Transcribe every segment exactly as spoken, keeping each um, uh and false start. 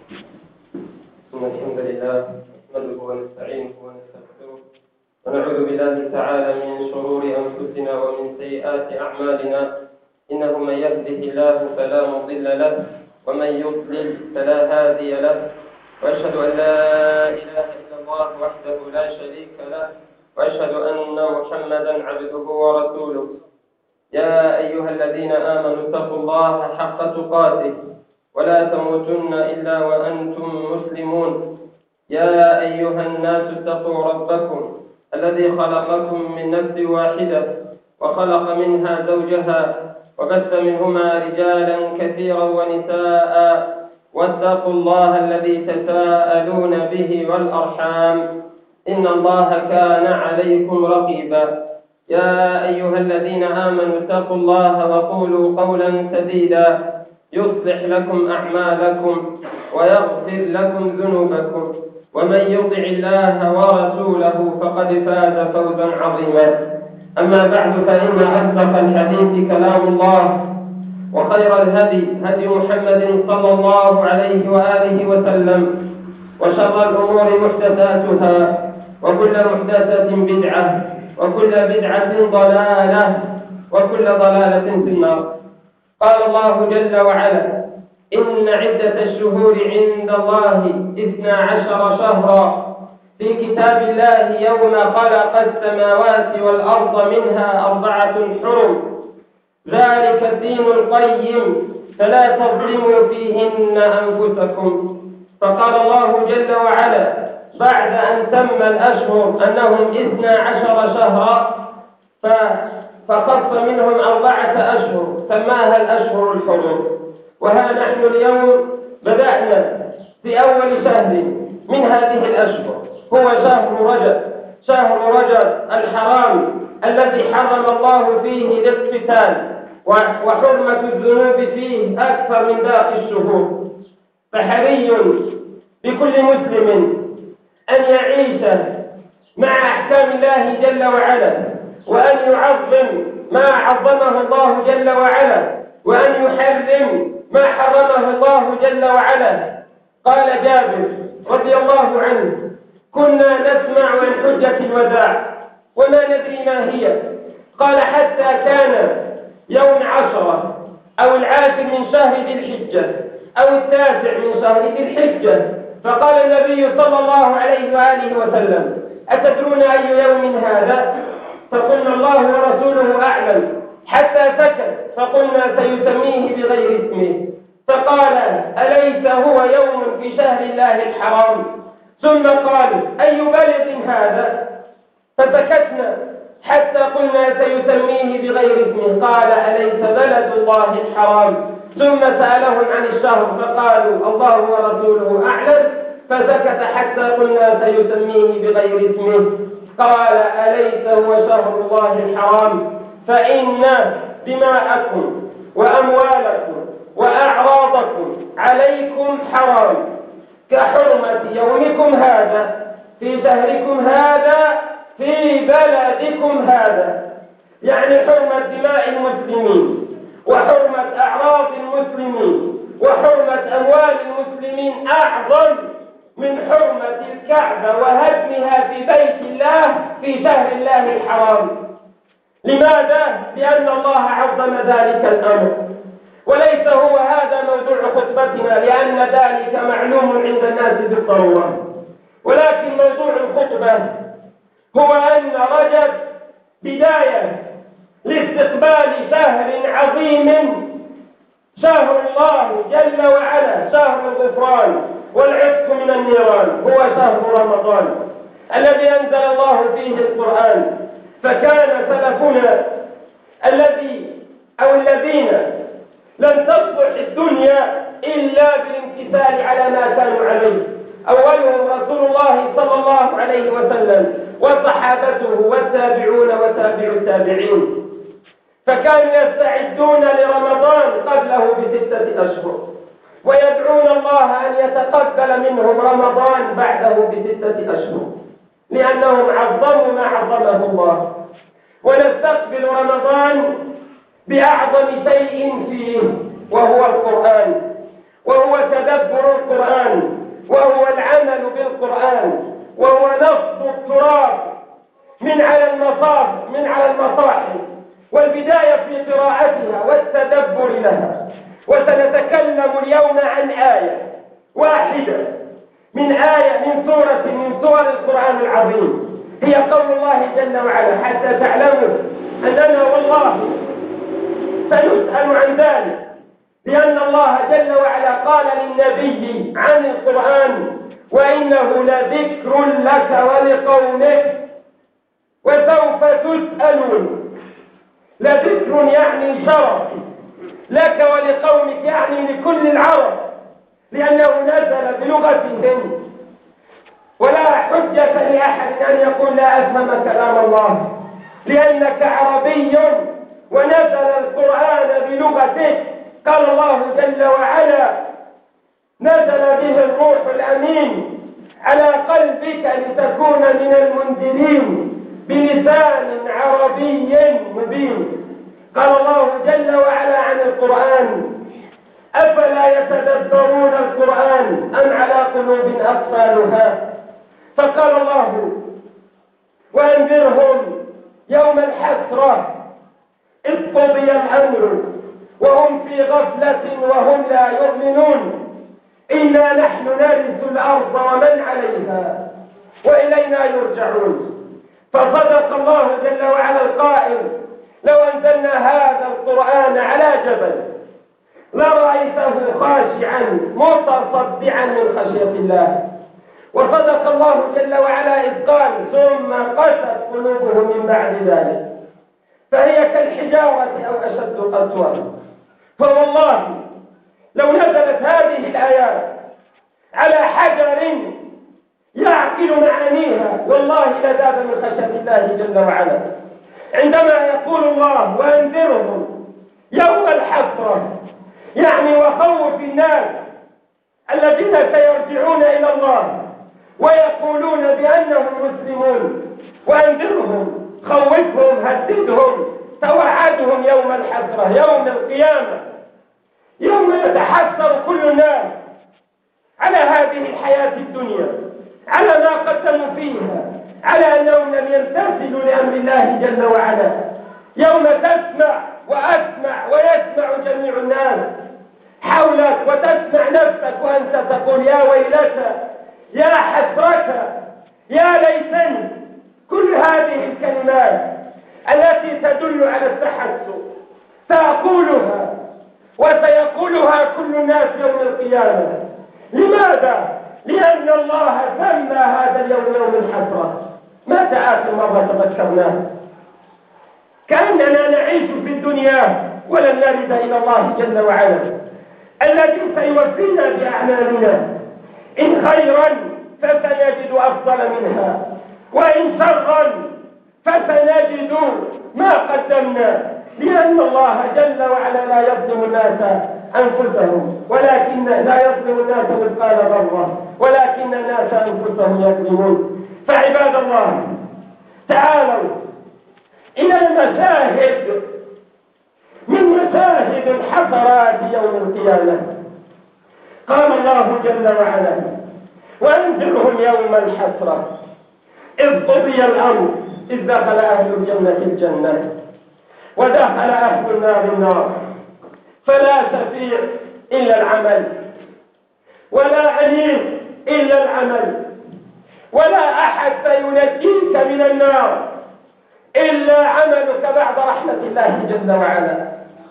إن الحمد لله نحمده ونستعينه ونستغفره ونعوذ بالله تعالى من شرور أنفسنا ومن سيئات أعمالنا، إنه من يهده الله فلا مضل له ومن يضلل فلا هادي له، وأشهد أن لا إله إلا الله وحده لا شريك له، وأشهد أن محمدا عبده ورسوله. يا أيها الذين آمنوا اتقوا الله حق تقاته ولا تموتن إلا وأنتم مسلمون. يا أيها الناس اتقوا ربكم الذي خلقكم من نفس واحدة وخلق منها زوجها وبث منهما رجالا كثيرا ونساء، واتقوا الله الذي تساءلون به والأرحام إن الله كان عليكم رقيبا. يا أيها الذين آمنوا اتقوا الله وقولوا قولا سديدا يصلح لكم أعمالكم ويغفر لكم ذنوبكم، ومن يطع الله ورسوله فقد فاز فوزا عظيما. أما بعد، فإن أصدق الحديث كلام الله، وخير الهدي هدي محمد صلى الله عليه وآله وسلم، وشر الأمور محدثاتها، وكل محدثة بدعة، وكل بدعة ضلالة، وكل ضلالة في النار. قال الله جل وعلا: إن عدة الشهور عند الله اثنا عشر شهرا في كتاب الله يوم خلق السماوات والأرض منها أربعة حرم، ذلك الدين القيم فلا تظلموا فيهن أنفسكم. فقال الله جل وعلا بعد أن تم الأشهر أنهم اثنا عشر شهرا فخص منهم أربعة أشهر سماها الأشهر الحرم. وها نحن اليوم بدأنا في أول شهر من هذه الأشهر، هو شهر رجب، شهر رجب الحرام الذي حرم الله فيه الاقتتال، وحرمة الذنوب فيه أكثر من باقي الشهور. فحري بكل مسلم أن يعيش مع أحكام الله جل وعلا، وأن يعظم ما عظمه الله جل وعلا، وأن يحرم ما حرمه الله جل وعلا. قال جابر رضي الله عنه: كنا نسمع عن حجة الوداع وما ندري ما هي. قال: حتى كان يوم عشرة أو العاشر من شهر ذي الحجة أو التاسع من شهر ذي الحجة، فقال النبي صلى الله عليه وآله وسلم: أتدرون أي يوم هذا؟ فقلنا: الله ورسوله أعلم. حتى سكت، فقلنا: سيسميه بغير اسمه. فقال: أليس هو يوم في شهر الله الحرام؟ ثم قالوا: أي بلد هذا؟ فسكتنا حتى قلنا: سيسميه بغير اسمه. قال: أليس بلد الله الحرام؟ ثم سألهم عن الشهر فقالوا: الله ورسوله أعلم. فسكت حتى قلنا: سيسميه بغير اسمه. قال: أليس هو شهر الله الحرام؟ فإن دماءكم وأموالكم وأعراضكم عليكم حرام كحرمة يومكم هذا في شهركم هذا في بلدكم هذا. يعني حرمة دماء المسلمين، وحرمة أعراض المسلمين، وحرمة أموال المسلمين أعظم من حرمة الكعبة وهدمها في بيت الله في شهر الله الحرام. لماذا؟ لأن الله عظم ذلك الأمر، وليس هو هذا موضوع خطبتنا، لأن ذلك معلوم عند الناس بالضرورة. ولكن موضوع الخطبة هو أن رجب بداية لاستقبال شهر عظيم، شهر الله جل وعلا، شهر الغفران والعتق من النيران، هو شهر رمضان الذي أنزل الله فيه القرآن. فكان سلفنا الذي أو الذين لم تصلح الدنيا إلا بالامتثال على ما كانوا عليه، أولهم رسول الله صلى الله عليه وسلم وصحابته والتابعون وتابع التابعين. فكانوا يستعدون لرمضان قبله بستة أشهر، ويدعون الله أن يتقبل منهم رمضان بعده بستة أشهر، لأنهم عظموا ما عظمه الله. ونستقبل رمضان بأعظم شيء فيه، وهو القرآن. وهو تدبر القرآن، وهو العمل بالقرآن، وهو نصب التراب من على المصاحف من على المصاحف والبداية في قراءتها والتدبر لها. وسنتكلم اليوم عن آية واحدة من آية من سورة من سور القرآن العظيم، هي قول الله جل وعلا: حتى تعلموا أننا والله سنسأل عن ذلك، لأن الله جل وعلا قال للنبي عن القرآن: وإنه لذكر لك ولقومك وسوف تسألون. لذكر يعني شرف لك ولقومك، يعني لكل العرب، لأنه نزل بلغتهم، ولا حجة لأحد أن يقول لا أفهم كلام الله، لأنك عربي ونزل القرآن بلغتك. قال الله جل وعلا: نزل به الروح الأمين على قلبك لتكون من المنذرين بلسان عربي مبين. قال الله جل وعلا عن القرآن: أفلا يتدبرون القرآن أم على قلوب أقفالها. فقال الله: وأنذرهم يوم الحسرة إذ قضي الأمر وهم في غفلة وهم لا يؤمنون إنا نحن نرث الأرض ومن عليها وإلينا يرجعون. فصدق الله جل وعلا القائل: لو أنزلنا هذا القرآن على جبل لرأيته خاشعا متصدعا من خشية الله. وصدق الله جل وعلا إذ قال: ثم قست قلوبهم من بعد ذلك فهي كالحجارة أو أشد قسوة. فوالله لو نزلت هذه الآيات على حجر يعقل معانيها والله لذاب من خشية الله جل وعلا. عندما يقول الله: وأنذرهم يوم الحسرة، يعني وخوف الناس الذين سيرجعون إلى الله ويقولون بأنهم مسلمون. وأنذرهم، خوفهم، هددهم، توعدهم يوم الحسرة، يوم القيامة، يوم يتحسر كل الناس على هذه الحياة الدنيا، على ما قدموا فيها، على أنهم لم يمتثلوا لأمر الله جل وعلا. يوم تسمع وأسمع ويسمع جميع الناس حولك، وتسمع نفسك وأنت تقول: يا ويلتى، يا حسرة، يا ليتني. كل هذه الكلمات التي تدل على التحسر سأقولها وسيقولها كل الناس يوم القيامة. لماذا؟ لأن الله سمى هذا اليوم يوم الحسرة. متى آخر مرة تذكرناه؟ كأننا نعيش في الدنيا ولن نرد إلى الله جل وعلا الذي سيوفينا بأعمالنا، إن خيرا فسنجد أفضل منها، وإن شرا فسنجد ما قدمنا، لأن الله جل وعلا لا يظلم الناس أنفسهم، ولكن لا يظلم الناس مثقال ذرة، ولكن الناس أنفسهم يظلمون. فعباد الله، تعالوا إلى المشاهد من مشاهد الحسرات يوم القيامة. قال الله جل وعلا: وأنذرهم يوم الحسرة إذ قضي الأمر إذ دخل أهل الجنة الجنة ودخل أهل النار النار، فلا شفيع إلا العمل، ولا أنيس إلا العمل، ولا أحد سينجيك من النار إلا عملك بعد رحمة الله جل وعلا.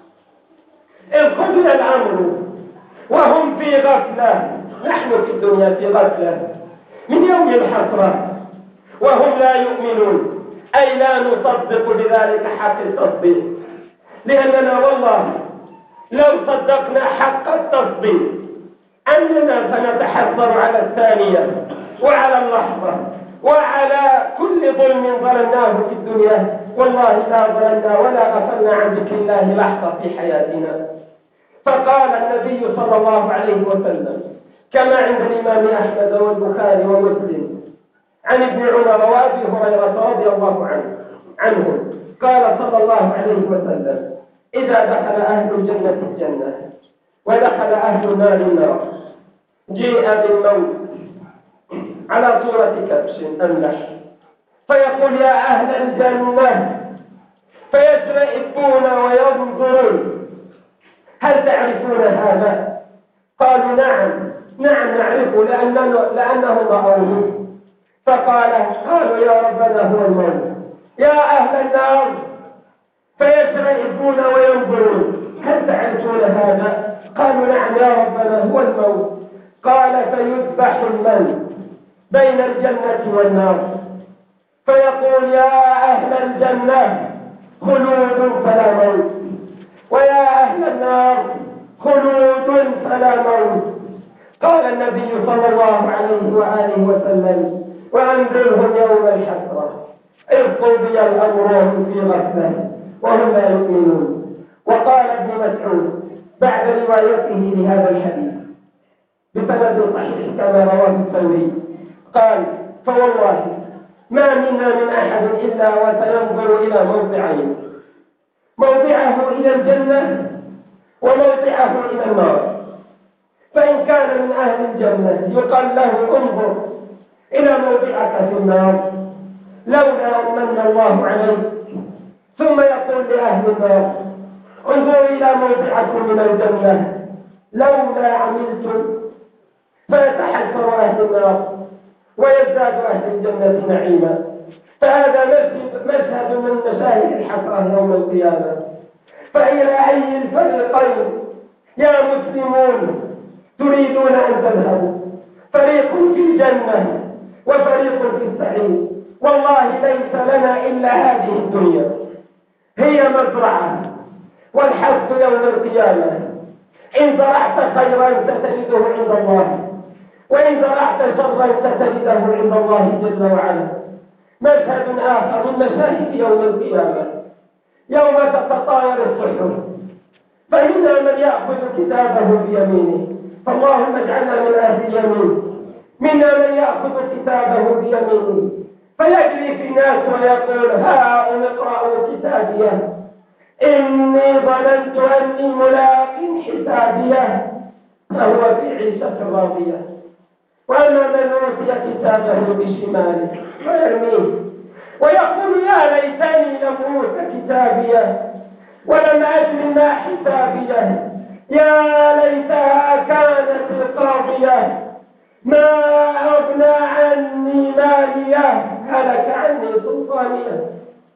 إذ قضي الأمر وهم في غفلة، نحن في الدنيا في غفلة من يوم الحسرة وهم لا يؤمنون، أي لا نصدق بذلك حق التصديق، لأننا والله لو صدقنا حق التصديق أننا سنتحسر على الثانية وعلى اللحظة وعلى كل ظلم ظلمناه في الدنيا، والله لا ظلمنا ولا غفلنا عن ذكر الله لحظة في حياتنا. فقال النبي صلى الله عليه وسلم كما عند الإمام أحمد والبخاري ومسلم عن ابن عمر وأبي هريرة رضي الله عنه عنه قال صلى الله عليه وسلم: إذا دخل أهل الجنة الجنة ودخل أهل النار النار. جيء بالموت على صورة كبش أملح فيقول يا أهل الجنة، فيشرئبون وينظرون هل تعرفون هذا؟ قالوا نعم نعم نعرفه لأنه, لأنه رأوه. فقال قالوا يا ربنا هو الموت. يا أهل النار فيشرئبون وينظرون هل تعرفون هذا؟ قالوا نعم يا ربنا هو الموت. قال فيذبح المن بين الجنة والنار فيقول يا أهل الجنة خلود فلا موت، ويا أهل النار خلود فلا موت. قال النبي صلى الله عليه وآله وسلم وأنذرهم يوم الحسرة إذ قضي الأمر وهم في غفلة وهم لا يؤمنون. وقال ابن مسعود بعد روايته لهذا الحديث بسند صحيح كما رواه الثوري قال فوالله ما منا من أحد إلا وسينظر إلى موضعين، موضعه إلى الجنة وموضعه إلى النار. فإن كان من أهل الجنة يقال له انظر إلى موضعك في النار لولا أن من الله عليك، ثم يقول لأهل النار انظروا إلى موضعكم من الجنة لولا عملتم، فيتحسر أهل النار ويزداد أهل الجنة نعيما. فهذا مشهد من مشاهد الحسرة يوم القيامة. فإلى أي الفريقين يا مسلمون تريدون أن تذهبوا؟ فريق في الجنة وفريق في السعير. والله ليس لنا إلا هذه الدنيا هي مزرعة، والحث يوم القيامة إن زرعت خيرا ستجده عند الله، وإن زرعت شرا ستجده عند الله جل وعلا. مشهد آخر من مشاهد يوم القيامة يوم تتطاير الصحف فمنا من يأخذ كتابه بيمينه، فاللهم اجعلنا من أهل اليمين. منا من يأخذ كتابه بيمينه فيجري في الناس ويقول هاؤم اقرأوا كتابيه إني ظننت أني ملاق حسابيه فهو في عيشة راضية. وأما من أوتي كتابه بشماله ويرميه ويقول يا ليتني لم أوت كتابيه ولم أدر ما حسابيه يا ليتها كانت القاضية ما أغنى عني ماليه هلك عني سلطانيه.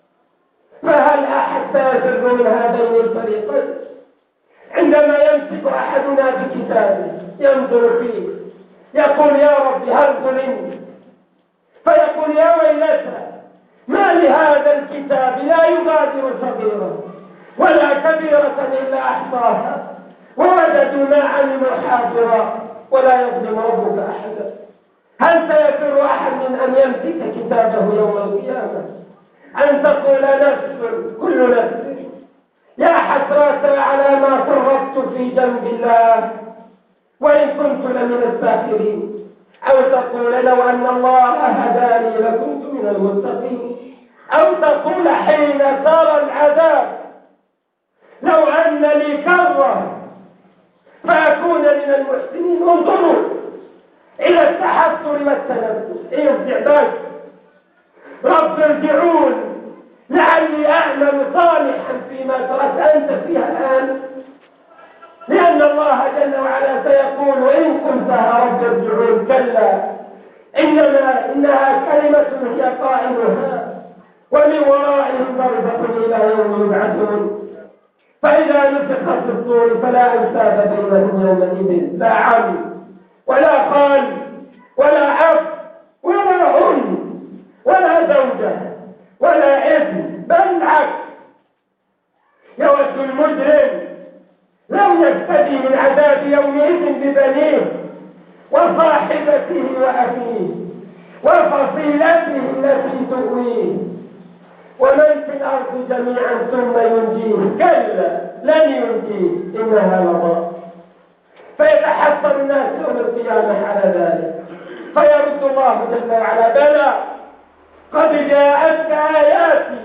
فهل أحد سيفر من هذين الفريقين؟ عندما يمسك أحدنا بكتابه ينظر فيه يقول يا رب هل ظلمت؟ فيقول يا ويلتى ما لهذا الكتاب لا يغادر صغيرة ولا كبيرة إلا أحصاها ووجدوا ما عملوا حاضرا ولا يظلم ربك أحدا. هل سيفر أحد من أن يمسك كتابه يوم القيامة أن تقول نفس كل نفس يا حسرة على ما فرطت في جنب الله وإن كنت لمن الساخرين، أو تقول لو أن الله هداني لكنت من المتقين، أو تقول حين ترى العذاب لو أن لي كرة فأكون من المحسنين. انظروا إلى التحسر والتنفس. ارجع بس رب ارجعون لعلي أعمل صالحا فيما تركت أنت فيها الآن، لأن الله جل وعلا سيقول إن كنتها رب ارجعون كلا إنما إنها كلمة هي قائلها ومن ورائهم برزخ إلى يوم يبعثون. فإذا نفخ في الصور فلا أنساب بينهم يومئذ لا عم ولا خال ولا أب ولا أم ولا زوجة ولا ابن، بل العكس يود المجرم لم يفتدي من عذاب يومئذ ببنيه وصاحبته وأخيه وفصيلته التي تؤويه ومن في الأرض جميعا ثم ينجيه كلا لن ينجيه إنها لظى. فيتحسر الناس يوم القيامة على ذلك فيرد الله جل وعلا بلى قد جاءتك آياتي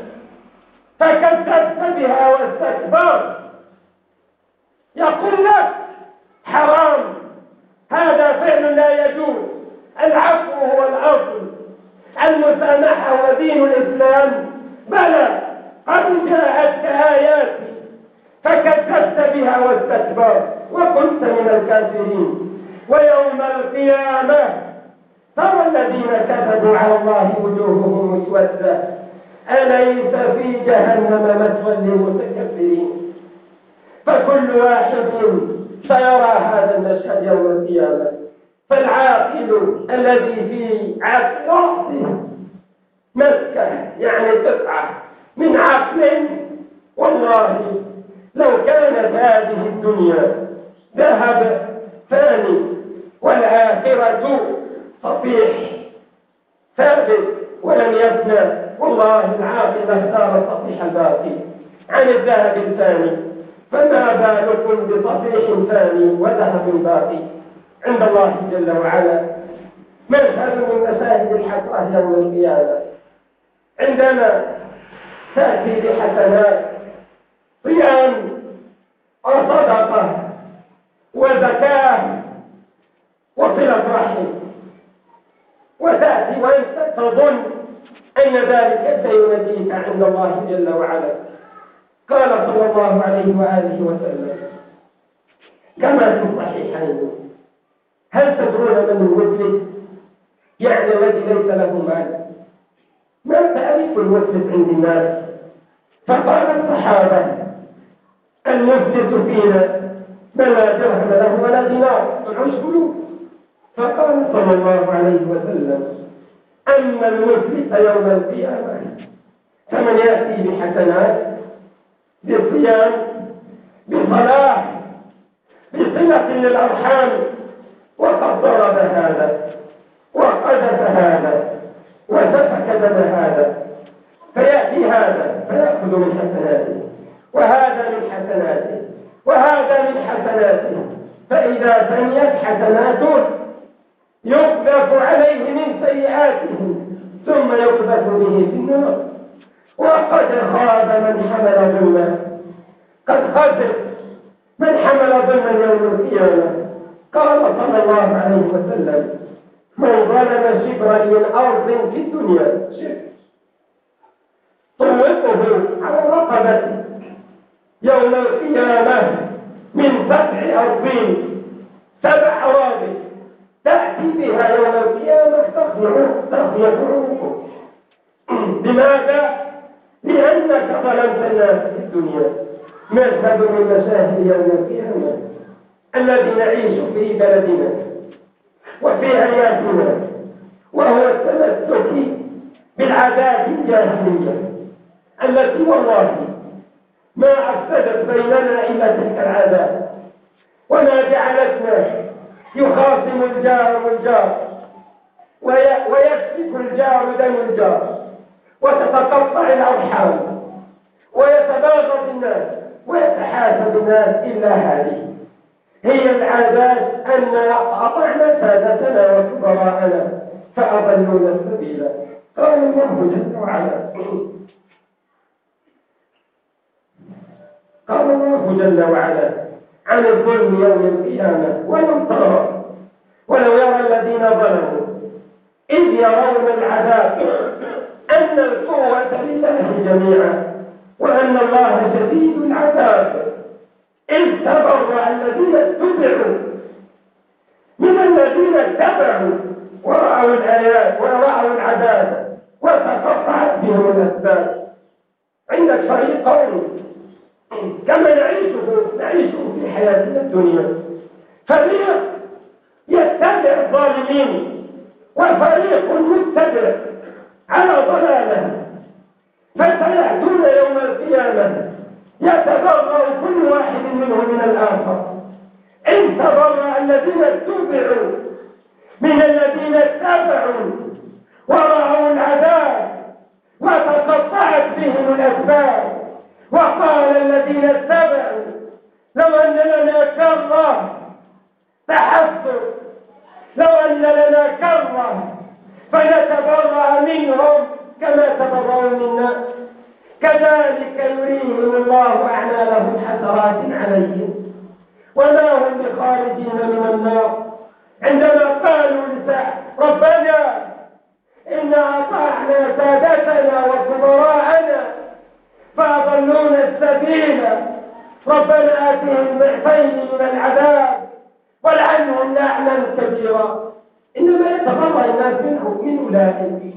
فكذبت بها واستكبرت. يقول لك حرام، هذا فعل لا يجوز. العفو هو الأصل، المسامحة ودين الإسلام. بلى قد جاءتك آياتي فكذبت بها واستكبرت وكنت من الكافرين. ويوم القيامة ترى الذين كذبوا على الله وجوههم مسودة أليس في جهنم مثوى للمتكبرين. فكل واحد سيرى هذا المشهد يوم القيامة. فالعاقل الذي في عقل رأسه مسكة يعني قطعة من عقل، والله لو كانت هذه الدنيا ذهب ثاني والآخرة صفيح ثابت ولم يفنى، والله العاقل اختار الصفيح الباقي عن الذهب الثاني، فما بالكم بصفيح ثاني وذهب باقي عند الله جل وعلا. مشهد من مشاهد الحسرة يوم القيامة عندما تأتي بحسنات صيام وصدقة وزكاة وصلة رحم، وتأتي وأنت تظن أن ذلك سينجيك عند الله جل وعلا. قال صلى الله عليه وآله وسلم كما في الصحيحين: هل تدرون من المفلس؟ يعني الذي ليس له مال. ما تعريف المفلس عند الناس؟ فقال الصحابة: المفلس فينا من لا درهم له ولا دينار معوش فلوس. فقال صلى الله عليه وسلم: أما المفلس يوم القيامة فمن يأتي بحسنات، بصيام، بصلاة، بصلة للأرحام، وقد ضرب هذا وقذف هذا وسفك دم هذا، فيأتي هذا فيأخذ من حسناته وهذا من حسناته وهذا من حسناته، فإذا فنيت حسناته يقذف عليه من سيئاته ثم يقذف به في النار. وقد خاب من حمل ظلما، قد خسر من حمل ظلما يوم القيامة. قال صلى الله عليه وسلم: من ظلم شبرا من أرض في الدنيا طوقه على رقبته يوم القيامة من سبع أرضين، سبع أراضي تأتي بها يوم القيامة تخنق عنقه. لماذا؟ لأنك ظلمت الناس في الدنيا. مشهد من مشاهد يوم القيامة الذي نعيش في بلدنا وفي حياتنا، وهو التمسك بالعادات الجاهلية التي والله ما أفسدت بيننا إلا تلك العادات، وما جعلتنا يخاصم الجار والجار ويسفك الجار دم الجار وتتقطع الأرحام ويتباغض الناس ويتحاسب الناس. إلا هذه هي العادات، أن أطعنا سادتنا وكبراءنا فأضلونا السبيل. قال الله جل وعلا قال الله جل وعلا عن الظلم يوم القيامة: ولو ترى ولو يرى الذين ظلموا إذ يرون العذاب أن القوة لله جميعا وأن الله شديد العذاب، إذ تبرأ الذين اتبعوا من الذين اتبعوا ورأوا الآيات ورأوا العذاب وتقطعت بهم الأسباب. عندك فريقين كما نعيشه نعيشه في حياتنا الدنيا: فريق يتبع الظالمين وفريق متبع على ضلاله، فسيأتون يوم القيامة يتبرأ كل واحد منهم من الآخر. إن تبرأ الذين اتبعوا من الذين اتبعوا ورأوا العذاب وتقطعت بهم الأسباب. وقال الذين اتبعوا: لو أن لنا كرة تحسر، لو أن لنا كرة فنتبرأ منهم كما تبرأوا منا، كذلك يريهم الله أعمالهم حسرات عليهم وما هم بخارجين من النار. عندما قالوا ربنا إنا أطعنا سادتنا وكبراءنا فأضلونا السبيل ربنا آتهم ضعفين من العذاب والعنهم لعنا كبيرا. إنما يتبرأ الناس منهم من أولئك.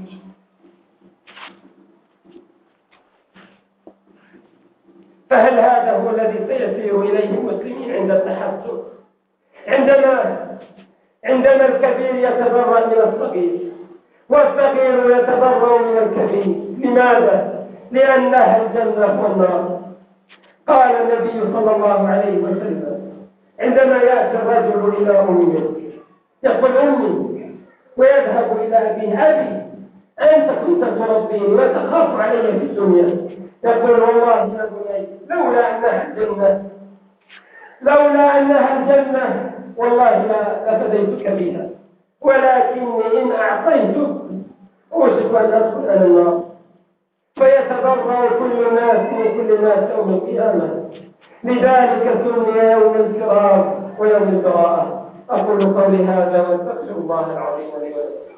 فهل هذا هو الذي سيسير إليه المسلمين عند التحسن؟ عندما عندما الكبير يتبرأ من الصغير والصغير يتبرأ من الكبير. لماذا؟ لأنها الجنة والنار. قال النبي صلى الله عليه وسلم عندما يأتي الرجل إلى أمه يقول أمي، ويذهب إلى أبيه أبي أنت كنت تربيني وتخاف علي في الدنيا. يقول والله يا بني لولا أنها الجنة لولا أنها الجنة والله لا لفديتك بها، ولكني إن أعطيتك أوشك أن أدخل أنا النار. فيتبرأ كل الناس من كل الناس يوم القيامة. لذلك سمي يوم الفرار ويوم البراءة. أقول قولي هذا واستغفر الله العظيم لي ولكم.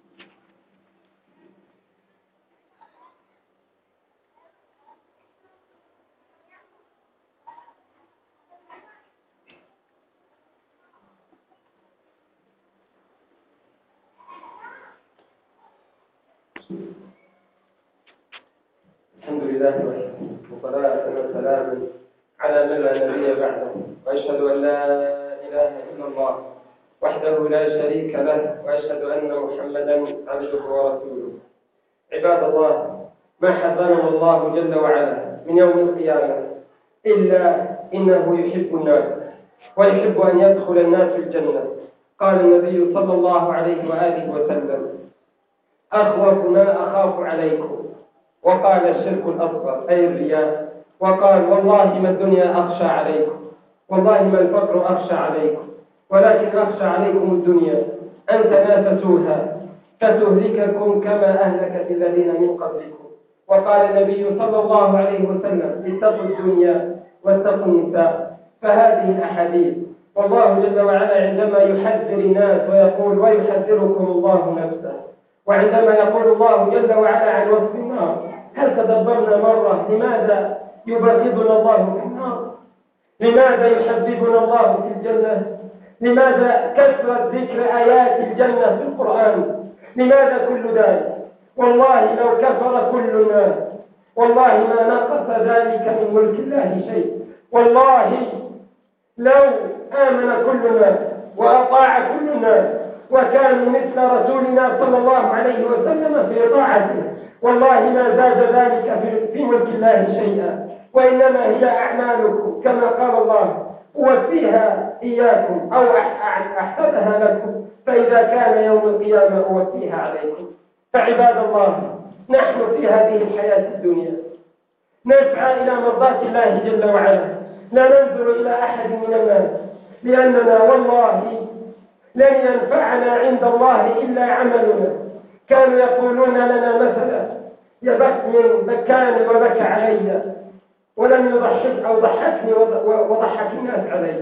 الحمد لله وصلاة وسلاما على من لا نبي بعده، وأشهد أن لا إله إلا الله وحده لا شريك له، وأشهد أن محمدا عبده ورسوله. عباد الله، ما حذرنا الله جل وعلا من يوم القيامة إلا إنه يحب الناس ويحب أن يدخل الناس الجنة. قال النبي صلى الله عليه وآله وسلم أخوف ما أخاف عليكم، وقال الشرك الأصغر أي الرياء، وقال والله ما الدنيا أخشى عليكم، والله ما الفقر أخشى عليكم، ولكن أخشى عليكم الدنيا أن تنافسوها فتهلككم كما أهلكت الذين من قبلكم. وقال النبي صلى الله عليه وسلم اتقوا الدنيا واتقوا النساء. فهذه الأحاديث والله جل وعلا عندما يحذر الناس ويقول ويحذركم الله نفسه، وعندما يقول الله جل وعلا عن وصف النار هل تدبرنا مرة لماذا يبغضنا الله في النار؟ لماذا يحببنا الله في الجنة؟ لماذا كثرت ذكر آيات الجنة في القرآن؟ لماذا كل ذلك؟ والله لو كفر كل الناس والله ما نقص ذلك من ملك الله شيء. والله لو آمن كل الناس وأطاع كل الناس وكانوا مثل رسولنا صلى الله عليه وسلم في طاعته والله ما زاد ذلك في ملك الله شيئا، وإنما هي أعمالكم كما قال الله أوفيها إياكم أو أحسبها لكم، فإذا كان يوم القيامة أوفيها عليكم. فعباد الله، نحن في هذه الحياة الدنيا نسعى إلى مرضاة الله جل وعلا، لا ننظر إلى أحد من الناس، لأننا والله لن ينفعنا عند الله إلا عملنا. كانوا يقولون لنا مثلا يا بخت من بكاني وبكى علي ولم يضحك أو ضحكني وضحك الناس علي.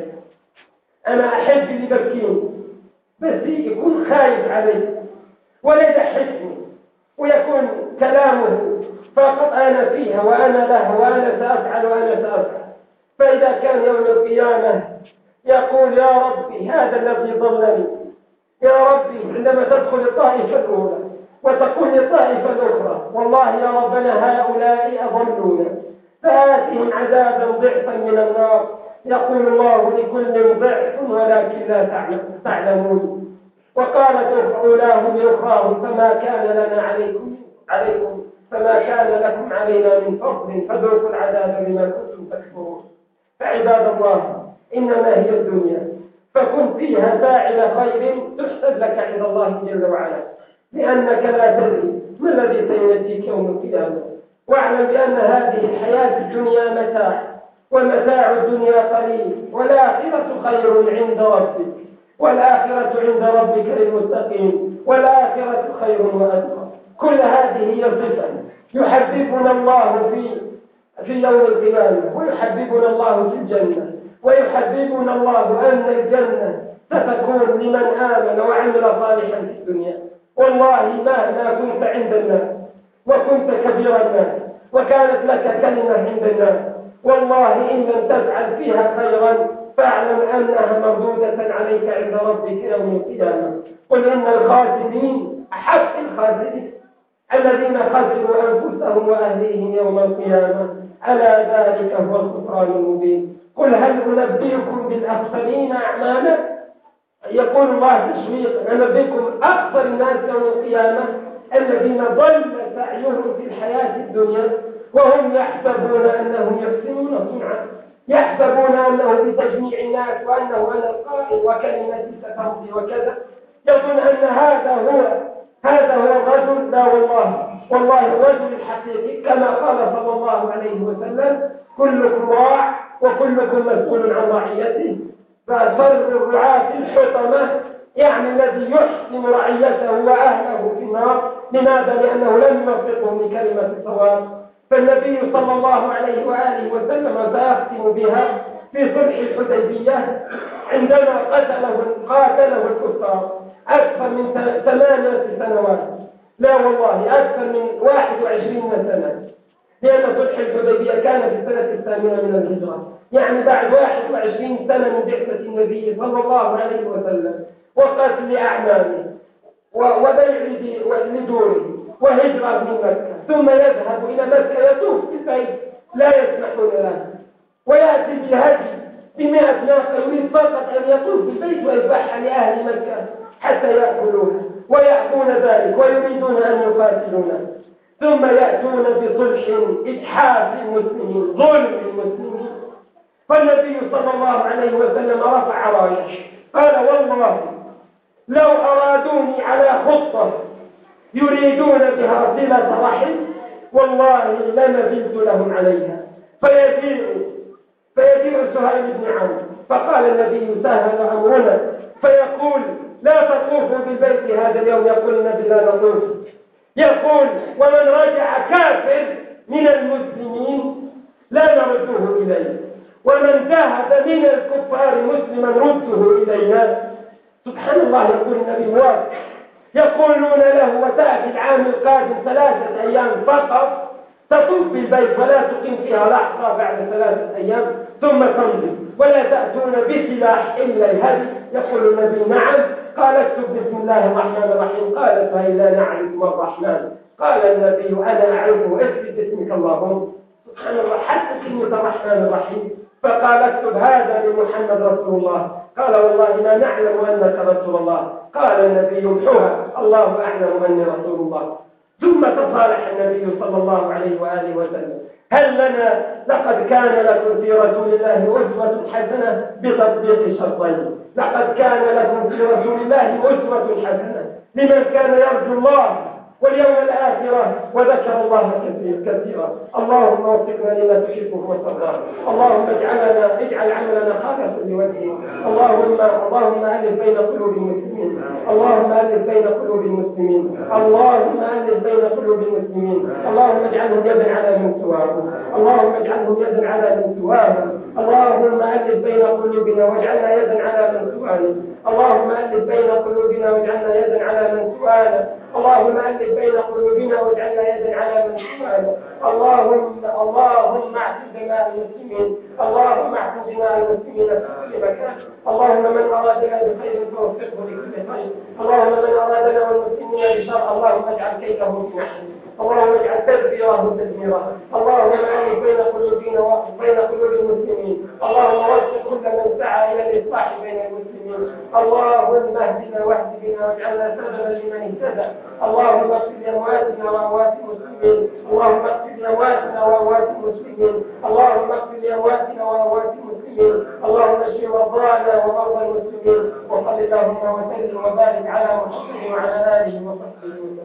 أنا أحب اللي يبكيني بس يكون خايف علي ولا يضحكني ويكون كلامه فقط أنا فيها وأنا له وأنا سأفعل وأنا سأفعل. فإذا كان يوم القيامة يقول يا ربي هذا الذي ضلني، يا ربي عندما تدخل الطائفة الأولى وتقول للطائفة الأخرى والله يا ربنا هؤلاء أضلونا فآتهم عذابا ضعفا من النار، يقول الله لكل ضعف ولكن لا تعلمون. وقالت أولاهم لأخراهم فما كان لنا عليكم عليكم فما كان لكم علينا من فضل فذوقوا العذاب بما كنتم تكفرون. فعباد الله، إنما هي الدنيا فكن فيها فاعل خير تحسب لك عند الله جل وعلا، لأنك لا تدري ما الذي سينجيك يوم القيامة. واعلم بأن هذه الحياة الدنيا متاع، ومتاع الدنيا قليل، والآخرة خير عند ربك، والآخرة عند ربك للمتقين، والآخرة خير وأبقى. كل هذه هي صفة يحببنا الله في في يوم القيامة ويحببنا الله في الجنة. ويحببنا الله أن الجنة ستكون لمن آمن وعمل صالحا في الدنيا. والله مهما كنت عند الناس وكنت كبير الناس وكانت لك كلمة عند الناس، والله إن لم تفعل فيها خيرا فاعلم أنها مردودة عليك عند ربك يوم القيامة. قل إن الخاسرين أحق الخاسرين الذين خسروا أنفسهم وأهليهم يوم القيامة، ألا ذلك هو الخسران المبين. قل هل أنبئكم بالأخسرين أعمالا؟ يقول الله تشويقا: أنبئكم أخسر الناس يوم القيامة الذين ضل سعيهم في الحياة الدنيا وهم يحسبون أنهم يحسنون صنعا، يحسبون أنه بتجميع الناس وأنه أنا القائل وكلمتي ستمضي وكذا، يظن أن هذا هو هذا هو الرجل. لا والله والله الرجل الحقيقي كما قال صلى الله عليه وسلم: كلكم راع وكلكم مسؤول عن رعيته، فصر الرعاة الحطمة يعني الذي يحسن رعيته وأهله في النار. لماذا؟ لأنه لم يوفقهم لكلمة الصواب. فالنبي صلى الله عليه وآله وسلم سيختم بها في صلح الحديبية عندما قتله قاتله الكفار أكثر من ثمانية سنوات، لا والله أكثر من واحد وعشرين سنة، لأن صلح الحديبية كان في السنة الثامنة من الهجرة، يعني بعد واحد وعشرين سنة من بعثة النبي صلى الله عليه وسلم وقتل أعمامه وبيع لدوره وهجرة من مكة، ثم يذهب إلى مكة يطوف بالبيت لا يسمحون له، ويأتي بالهدي بمئة ناقة يريد فقط أن يطوف بالبيت ويذبحها لأهل مكة حتى يأكلوها ويأبون ذلك ويريدون أن يقاتلونه، ثم يأتون بصلح إجحاف المسلمين ظلم المسلمين. فالنبي صلى الله عليه وسلم رفع راية قال: والله لو أرادوني على خطة يريدون بها صلة رحم والله لنزلت لهم عليها. فيجيء فيجيء سهيل بن عمرو فقال النبي: سهل أمرنا، فيقول: لا تطوفوا بالبيت هذا اليوم. يقول النبي: لا نطوف. يقول: ومن رجع كافر من المسلمين لا نرده إليه، ومن ذهب من الكفار مسلما رده إلينا. سبحان الله. يقول النبي واضح. يقولون له: وتأتي العام القادم ثلاثة أيام فقط تطوف بالبيت ولا تقيم فيها لحظة بعد ثلاثة أيام ثم تمضي، ولا تأتون بسلاح إلا الهدي. يقول النبي: نعم. قال: اكتب بسم الله الرحمن الرحيم. قال: فإلا نعرف ما الرحمن. قال النبي: أنا أعرفه، اكتب باسمك اللهم. سبحان الله، حتى كلمة الرحمن الرحيم. فقال: اكتب هذا لمحمد رسول الله. قال: والله ما نعلم أنك رسول الله. قال النبي: امحوها، الله أعلم أني رسول الله. ثم تصالح النبي صلى الله عليه وآله وسلم: هل لنا لقد كان لكم في رسول الله أسوة حسنة بتطبيق شرطين. لقد كان لكم في رسول الله أسوة حسنة لمن كان يرجو الله واليوم الآخرة وذكر الله كثير كثيرا. اللهم وفقنا لما تحبه وترضاه. اللهم اجعلنا اجعل عملنا خالصا لوجهك. اللهم اللهم ألف بين قلوب المسلمين. اللهم ألف بين قلوب المسلمين. اللهم ألف بين قلوب المسلمين. اللهم اجعلهم يدا على من سواهم. اللهم اجعلهم يدا على من سواهم. اللهم ألف بين قلوبنا واجعلنا يدا على من سوانا. اللهم ألف بين قلوبنا واجعلنا يدا على من سوانا. اللهم ألف بين قلوبنا واجعلنا يدا على من سوانا. اللهم اللهم اعتق دماء المسلمين. اللهم اعتق دماء المسلمين في كل مكان. اللهم من أرادنا بخير فوفقه لكل خير. اللهم من أرادنا والمسلمين بشر اللهم اجعل كيده في نحره. اللهم اجعل تدبيره تدميرا. اللهم ألف بين قلوبنا وبين قلوب المسلمين. اللهم وفق كل من سعى إلى الإصلاح بين المسلمين. اللهم اهدنا واهد بنا واجعلنا سببا لمن اهتدى. اللهم اغفر لأمواتنا وأموات المسلمين. اللهم اغفر لأمواتنا وأموات المسلمين. اللهم اغفر لأمواتنا وأموات المسلمين. اللهم اشف مرضانا ومرضى المسلمين. وصل اللهم وسلم وبارك على محمد وعلى آله وصحبه وسلم.